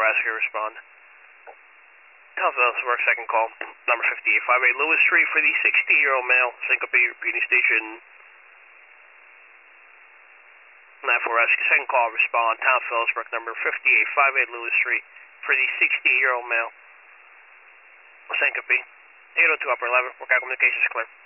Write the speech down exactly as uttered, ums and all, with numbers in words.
rescue, respond. Town Phillips work, second call, number fifty-eight fifty-eight Lewis Street for the sixty-year-old male, syncope, repeating station nine four rescue, second call, respond. Town Phillips work, number fifty-eight fifty-eight Lewis Street for the sixty-year-old male, syncope, eight oh two upper eleven, workout communications clear.